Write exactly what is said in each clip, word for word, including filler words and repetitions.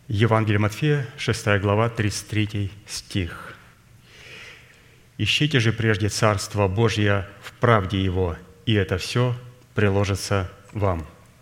Евангелие Матфея, шестая глава, тридцать третий стих. «Ищите же прежде Царство Божье в правде Его, и это все приложится вам».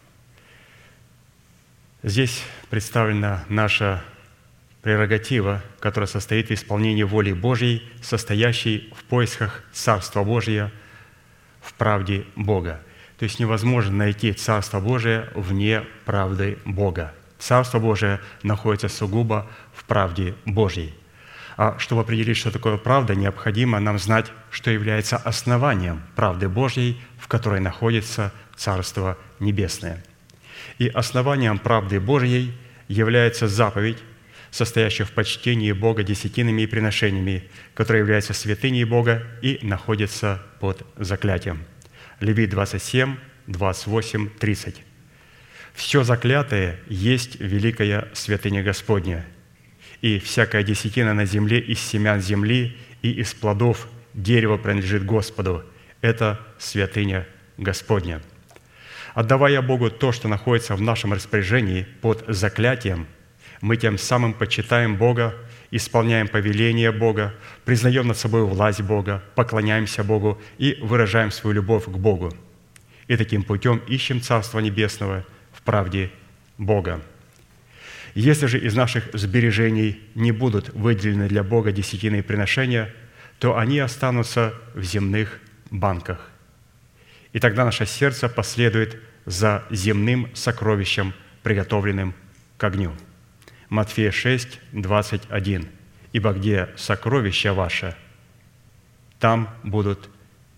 Здесь представлена наша прерогатива, которая состоит в исполнении воли Божьей, состоящей в поисках Царства Божия в правде Бога. То есть невозможно найти Царство Божие вне правды Бога. Царство Божие находится сугубо в правде Божьей. А чтобы определить, что такое правда, необходимо нам знать, что является основанием правды Божьей, в которой находится Царство Небесное. И основанием правды Божьей является заповедь, состоящая в почтении Бога десятинами и приношениями, которая является святыней Бога и находится под заклятием. Левит двадцать семь, двадцать восемь, тридцать. «Все заклятое есть великая святыня Господня, и всякая десятина на земле из семян земли и из плодов дерева принадлежит Господу. Это святыня Господня». Отдавая Богу то, что находится в нашем распоряжении под заклятием, мы тем самым почитаем Бога, исполняем повеления Бога, признаем над собой власть Бога, поклоняемся Богу и выражаем свою любовь к Богу. И таким путем ищем Царство Небесного в правде Бога. Если же из наших сбережений не будут выделены для Бога десятины и приношения, то они останутся в земных банках. И тогда наше сердце последует за земным сокровищем, приготовленным к огню. Матфея шесть, двадцать один. «Ибо где сокровище ваше, там будут,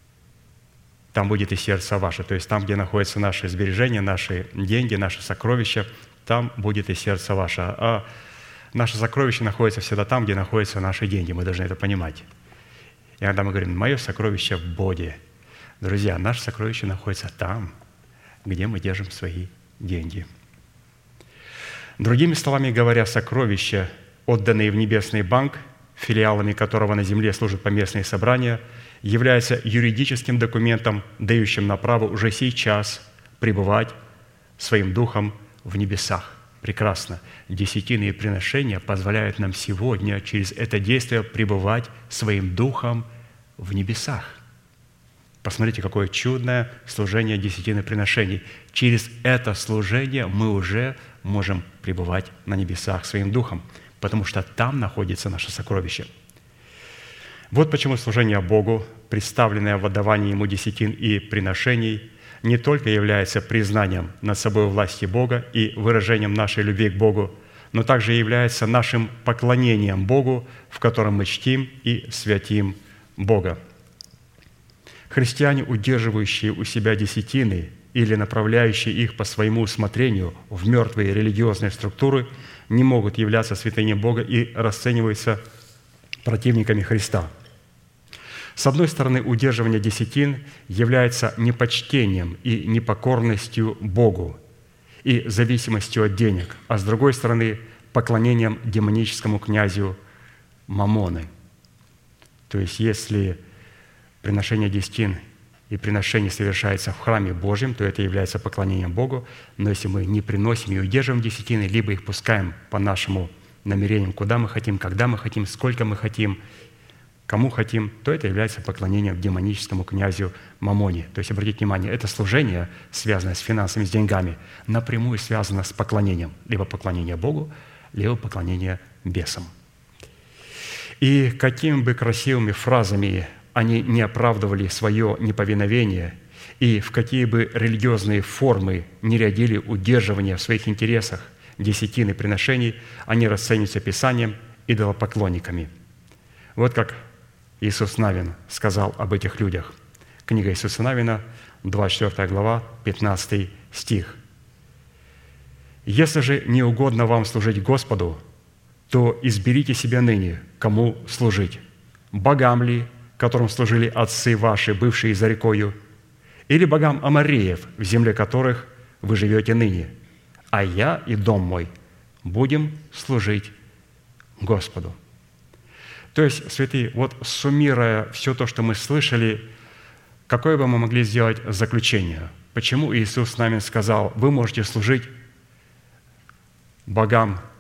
там будет и сердце ваше». То есть там, где находятся наши сбережения, наши деньги, наши сокровища, там будет и сердце ваше. А наше сокровище находится всегда там, где находятся наши деньги. Мы должны это понимать. И когда мы говорим «мое сокровище в Боге», друзья, наше сокровище находится там, где мы держим свои деньги. Другими словами говоря, сокровища, отданные в небесный банк, филиалами которого на земле служат поместные собрания, являются юридическим документом, дающим нам право уже сейчас пребывать своим духом в небесах. Прекрасно. Десятины и приношения позволяют нам сегодня через это действие пребывать своим духом в небесах. Посмотрите, какое чудное служение десятины приношений. Через это служение мы уже можем пребывать на небесах своим духом, потому что там находится наше сокровище. Вот почему служение Богу, представленное в отдавании Ему десятин и приношений, не только является признанием над собой власти Бога и выражением нашей любви к Богу, но также является нашим поклонением Богу, в котором мы чтим и святим Бога. Христиане, удерживающие у себя десятины или направляющие их по своему усмотрению в мертвые религиозные структуры, не могут являться святыней Бога и расцениваются противниками Христа. С одной стороны, удерживание десятин является непочтением и непокорностью Богу и зависимостью от денег, а с другой стороны, поклонением демоническому князю Мамоны. То есть, если приношение десятин и приношение совершается в храме Божьем, то это является поклонением Богу. Но если мы не приносим и удерживаем десятины, либо их пускаем по нашему намерениям, куда мы хотим, когда мы хотим, сколько мы хотим, кому хотим, то это является поклонением демоническому князю Мамоне. То есть, обратите внимание, это служение, связанное с финансами, с деньгами, напрямую связано с поклонением. Либо поклонение Богу, либо поклонение бесам. И какими бы красивыми фразами они не оправдывали свое неповиновение, и в какие бы религиозные формы не рядили удерживание в своих интересах десятин и приношений, они расцениваются Писанием идолопоклонниками. Вот как Иисус Навин сказал об этих людях. Книга Иисуса Навина, двадцать четвёртая глава, пятнадцатый стих. «Если же не угодно вам служить Господу, то изберите себе ныне, кому служить, богам ли, которым служили отцы ваши, бывшие за рекою, или богам Амореев, в земле которых вы живете ныне, а я и дом мой будем служить Господу». То есть, святые, вот суммируя все то, что мы слышали, какое бы мы могли сделать заключение? Почему Иисус с нами сказал, вы можете служить богам,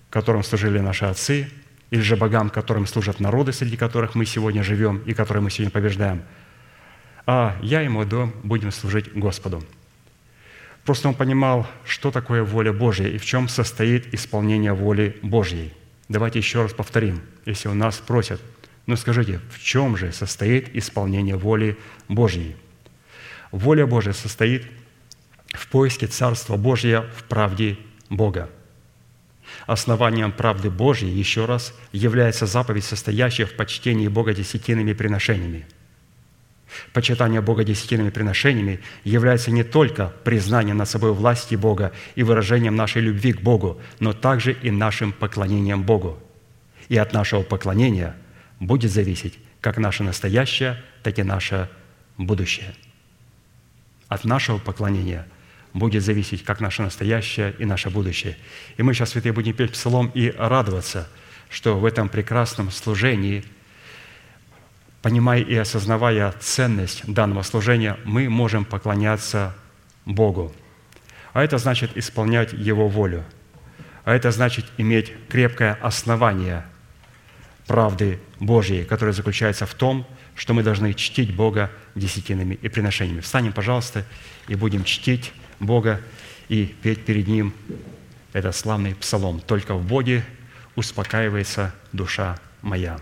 которым служили наши отцы, или же богам, которым служат народы, среди которых мы сегодня живем и которые мы сегодня побеждаем, а я и мой дом будем служить Господу». Просто он понимал, что такое воля Божья и в чем состоит исполнение воли Божьей. Давайте еще раз повторим, если у нас спросят, ну скажите, в чем же состоит исполнение воли Божьей? Воля Божья состоит в поиске Царства Божия в правде Бога. Основанием правды Божьей, еще раз, является заповедь, состоящая в почтении Бога десятинными приношениями. Почитание Бога десятинными приношениями является не только признанием над собой власти Бога и выражением нашей любви к Богу, но также и нашим поклонением Богу. И от нашего поклонения будет зависеть как наше настоящее, так и наше будущее. От нашего поклонения будет зависеть как наше настоящее и наше будущее. И мы сейчас, святые, будем петь псалом и радоваться, что в этом прекрасном служении, понимая и осознавая ценность данного служения, мы можем поклоняться Богу. А это значит исполнять Его волю. А это значит иметь крепкое основание правды Божьей, которая заключается в том, что мы должны чтить Бога десятинами и приношениями. Встанем, пожалуйста, и будем чтить Бога и петь перед Ним этот славный псалом. «Только в Боге успокаивается душа моя».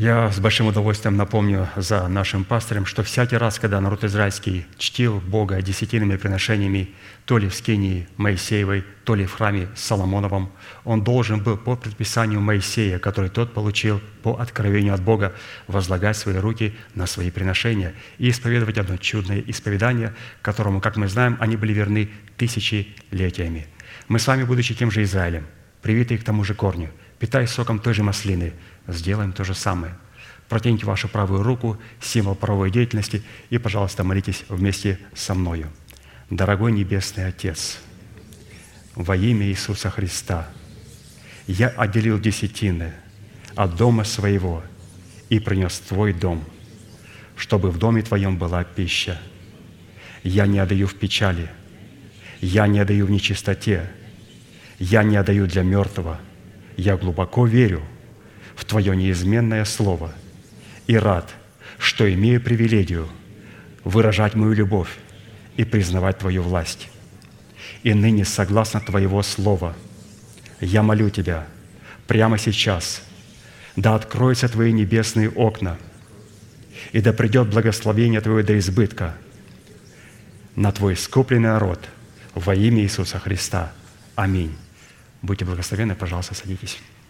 Я с большим удовольствием напомню за нашим пастырем, что всякий раз, когда народ израильский чтил Бога десятинными приношениями, то ли в скинии Моисеевой, то ли в храме Соломоновом, он должен был по предписанию Моисея, который тот получил по откровению от Бога, возлагать свои руки на свои приношения и исповедовать одно чудное исповедание, которому, как мы знаем, они были верны тысячелетиями. Мы с вами, будучи тем же Израилем, привитые к тому же корню, питаясь соком той же маслины, сделаем то же самое. Протяните вашу правую руку, символ правовой деятельности, и, пожалуйста, молитесь вместе со мною. Дорогой Небесный Отец, во имя Иисуса Христа, я отделил десятины от дома своего и принес в Твой дом, чтобы в доме Твоем была пища. Я не отдаю в печали, я не отдаю в нечистоте, я не отдаю для мертвого. Я глубоко верю в Твое неизменное Слово и рад, что имею привилегию выражать мою любовь и признавать Твою власть. И ныне, согласно Твоего Слова, я молю Тебя прямо сейчас, да откроются Твои небесные окна, и да придет благословение Твое до избытка на Твой искупленный народ во имя Иисуса Христа. Аминь. Будьте благословенны, пожалуйста, садитесь.